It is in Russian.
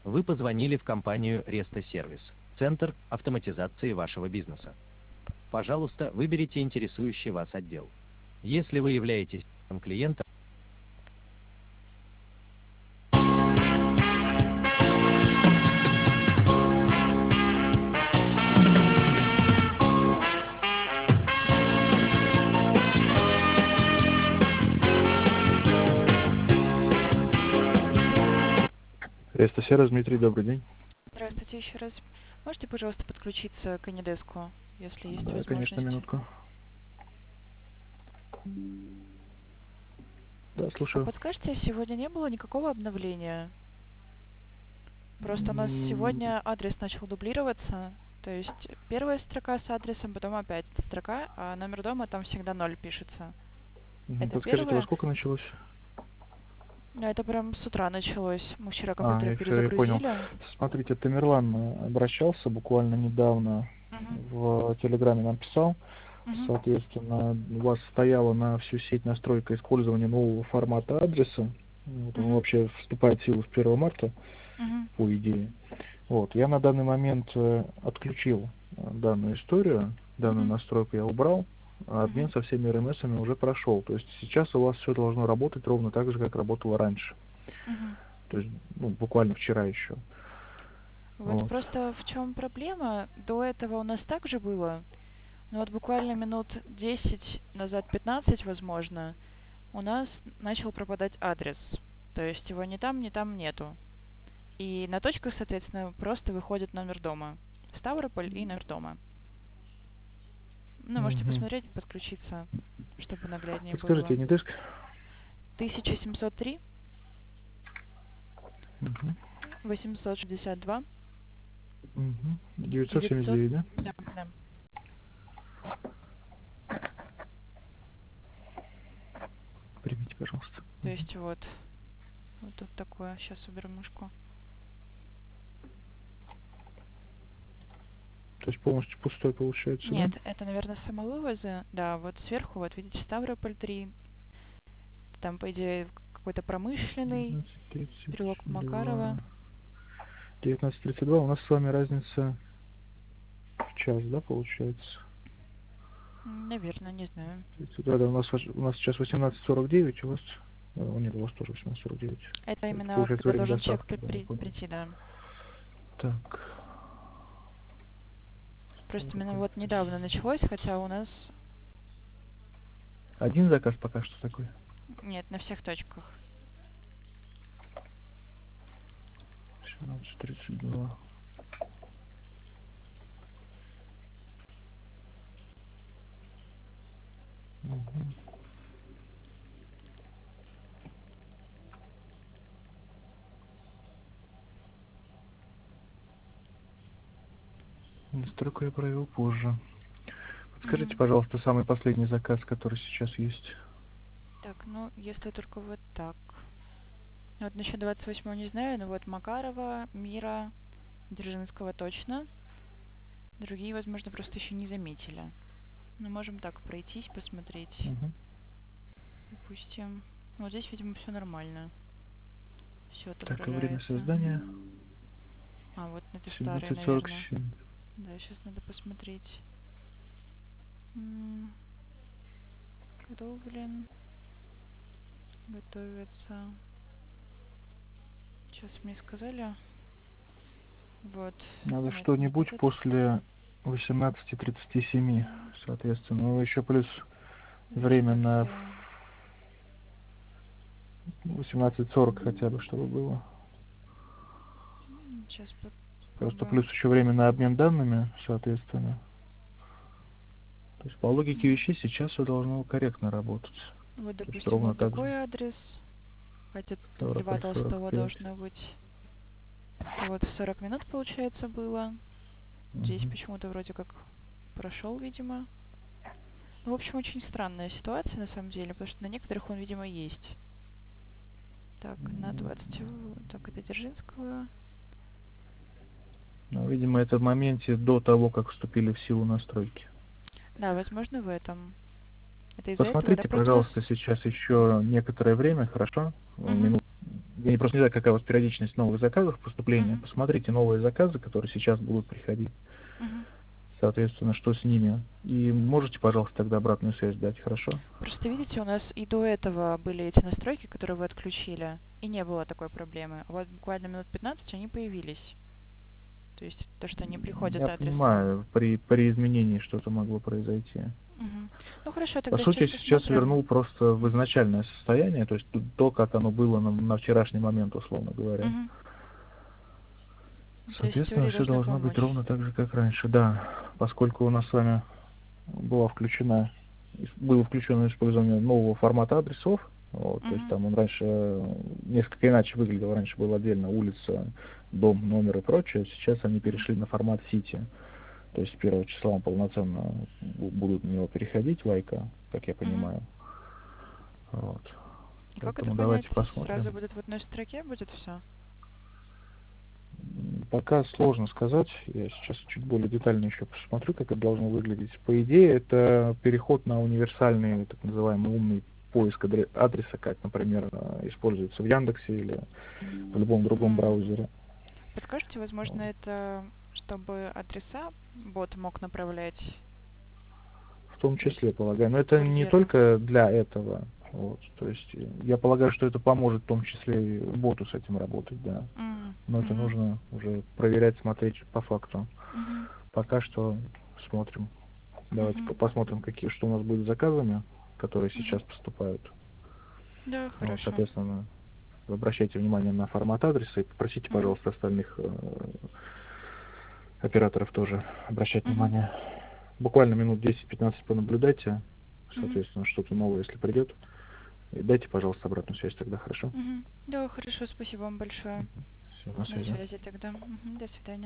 Вы позвонили в компанию Resta Service, центр автоматизации вашего бизнеса. Пожалуйста, выберите интересующий вас отдел. Если вы являетесь клиентом, Реста Сервис, Дмитрий, добрый день. Здравствуйте еще раз. Можете, пожалуйста, подключиться к Анидеску, если есть Да, конечно, возможность? минутку. Да, А слушаю. подскажите, сегодня не было никакого обновления? Просто у нас Мгм. сегодня адрес начал дублироваться. То есть первая строка с адресом, потом опять строка, а номер дома там всегда 0 пишется. Это Подскажите, во первое. сколько началось? Ну, это прям с утра началось. Мы вчера компьютер Я все, я понял. перезагрузили. Смотрите, Тамерлан обращался буквально недавно Угу. в Телеграме, нам писал. Угу. Соответственно, у вас стояла на всю сеть настройка использования нового формата адреса. Вот, он Угу. вообще вступает в силу с 1 марта, Угу. по идее. Вот, я на данный момент отключил данную историю, данную Угу. настройку я убрал, а Угу. обмен со всеми РМСами уже прошел. То есть сейчас у вас все должно работать ровно так же, как работало раньше. Угу. То есть, буквально вчера еще. Вот Вот. просто в чем проблема? До этого у нас так же было. Ну вот буквально минут 10 назад, 15, возможно, у нас начал пропадать адрес. То есть его ни там нету. И на точках, соответственно, просто выходит номер дома. Ставрополь и номер дома. Ну, можете Мгм. посмотреть, подключиться, чтобы нагляднее Подскажите, было. не диск? 1703 Угу. 862 Угу. 900. 979, да? Да, да. Примите, пожалуйста. То есть вот тут такое. Сейчас уберу мышку. То есть полностью пустой получается, да? Нет, это, наверное, самовывозы. Да, вот сверху, вот видите, Ставрополь 3. Там, по идее, какой-то промышленный, переулок 19:32. Макарова. 19:32. У нас с вами разница в час, да, получается? Наверное, не знаю. Да, у нас сейчас 18:49, у вас... нет, у вас тоже 18:49. Это Это именно получается когда время должен чек доставки, да, я понял. прийти, да. Так. Просто Вот именно это вот недавно началось, хотя у нас один заказ пока что такой. нет на всех точках. 17:32. Мгм. Настройку я провел позже. Подскажите, Мгм. пожалуйста, самый последний заказ, который сейчас есть. Так, ну, если только вот так. Вот насчет 28-го не знаю, но вот Макарова, Мира, Дзержинского точно. Другие, возможно, просто еще не заметили. Мы можем так пройтись, посмотреть. Мгм. Допустим, вот здесь, видимо, все нормально. Все Так, а время отображается. создания А, вот это старый, наверное. 17:47. Да, сейчас надо посмотреть. Готовлен. Готовится. Сейчас мне сказали. Вот. Надо Нет, не что-нибудь этот. после 18:37, соответственно. Ну, еще плюс время на 25. 18:40 хотя бы, чтобы было. Сейчас Просто попробую. плюс еще время на обмен данными, соответственно. То есть по логике вещей сейчас все должно корректно работать. Вот, То есть допустим, ровно вот так же. такой адрес. Хотя Льва Ставрополь Толстого 45. должно быть. Это вот 40 минут, получается, было. Здесь Мгм. почему-то вроде как прошел, видимо. Ну, в общем, очень странная ситуация, на самом деле, потому что на некоторых он, видимо, есть. Так, на 20. Так, это Дзержинского. Ну, видимо, это в моменте до того, как вступили в силу настройки. Да, возможно, в этом. Это из-за этого, да? Посмотрите, Просто у нас... пожалуйста, сейчас еще некоторое время, хорошо? Угу. Минут Я просто не знаю, какая у вас периодичность новых заказов поступления. Мгм. Посмотрите новые заказы, которые сейчас будут приходить. Мгм. Соответственно, что с ними. И можете, пожалуйста, тогда обратную связь дать, хорошо? Просто видите, у нас и до этого были эти настройки, которые вы отключили, и не было такой проблемы. А вот буквально минут 15 они появились. То есть то, что не приходят Я адреса. понимаю, при изменении что-то могло произойти. Мгм. Ну хорошо, По тогда сейчас сути, сейчас посмотрим. вернул просто в Мгм. изначальное состояние, то есть то, как оно было на вчерашний момент, условно говоря. Мгм. То есть в Соответственно, теории все должны должно быть помочь. ровно так же, как раньше. Да, поскольку у нас с вами было включено использование нового формата адресов, вот, то есть Мгм. там он раньше несколько иначе выглядел, раньше был отдельно улица, дом, номер и прочее, сейчас они Мгм. перешли на формат сити, то есть с 1 числа полноценно будут на него переходить лайка, как я Мгм. понимаю. Вот. И как это Поэтому понять? давайте Сразу посмотрим. будет в одной строке, будет все? Пока сложно сказать. Я сейчас чуть более детально еще посмотрю, как это должно выглядеть. По идее, это переход на универсальный, так называемый умный поиск адреса, как, например, используется в Яндексе или в любом другом браузере. Подскажите, возможно, Вот. это чтобы адреса бот мог направлять, В том то есть числе, полагаю. Но это не курьеру? только для этого. Вот. То есть я полагаю, что это поможет в том числе и боту с этим работать, да. Но это Мгм. нужно уже проверять, смотреть по факту. Мгм. Пока что смотрим. Давайте Мгм. посмотрим, что у нас будет с заказами, которые Мгм. сейчас поступают. Да, Вот, хорошо. соответственно, вы обращайте внимание на формат адреса и попросите, Мгм. пожалуйста, остальных операторов тоже обращать Мгм. внимание. Буквально минут 10-15 понаблюдайте, Мгм. соответственно, что-то новое, если придет. И дайте, пожалуйста, обратную связь тогда, хорошо? Мгм. Да, хорошо, спасибо вам большое. Все, на На связи. связи тогда. Мгм. До свидания.